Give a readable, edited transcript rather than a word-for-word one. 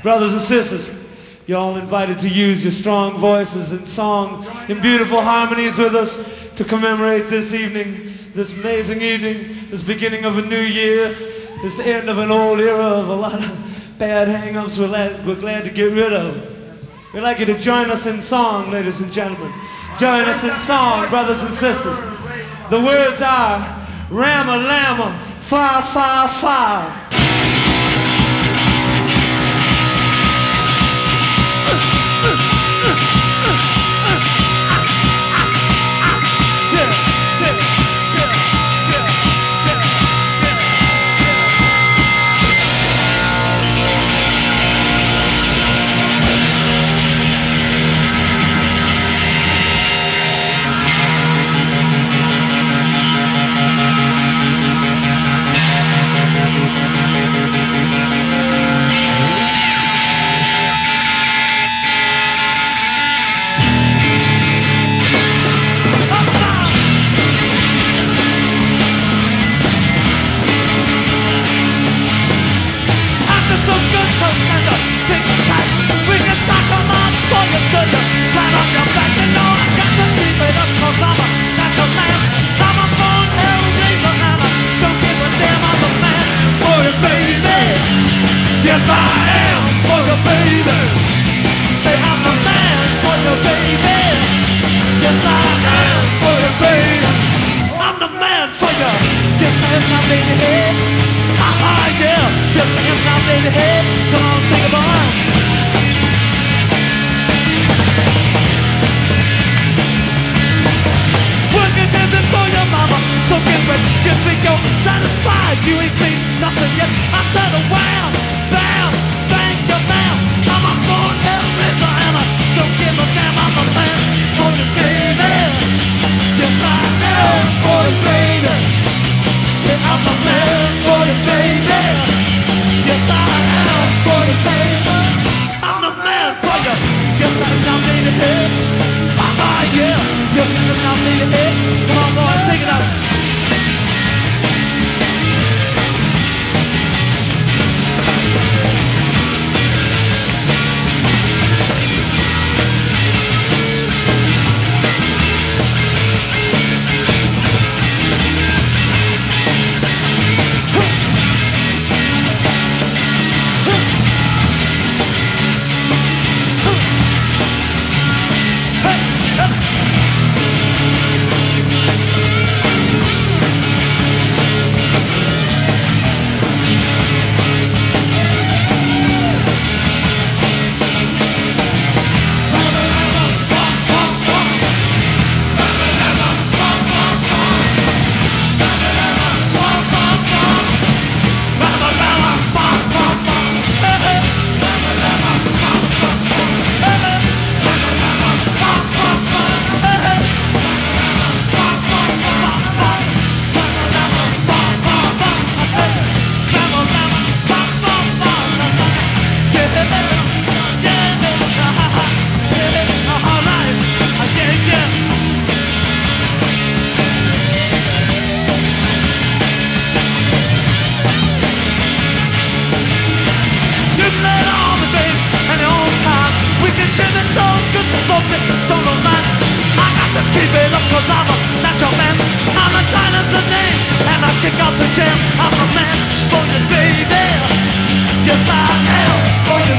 Brothers and sisters, you're all invited to use your strong voices and song in beautiful harmonies with us to commemorate this evening, this amazing evening, this beginning of a new year, this end of an old era of a lot of bad hang-ups we're glad to get rid of. We'd like you to join us in song, ladies and gentlemen. Join us in song, brothers and sisters. The words are Rama Lama, Fa Fa Fa. Yes, I am for you, baby. Say I'm the man for you, baby. Yes, I am for you, baby. I'm the man for you. Yes, I am now, baby. Hey, ha, yeah. Yes, I am now, baby. Hey, come on, take a boy. Working in it for your mama, so get ready, just think you're satisfied. You ain't seen nothing yet. I said a wow. Bam, thank you, ma'am. I'm a born hellraiser and I don't give a damn. I'm a man for you, baby. Yes, I am for you, baby. Say I'm a man for you, baby. Yes, I am for you, baby. I'm the man for you. Yes, I am now, baby. Ah, yeah. Yes, I am now, baby. Come on, boy, take it out. Kick out the jam, I'm a man for you, baby. Yes, I am for you.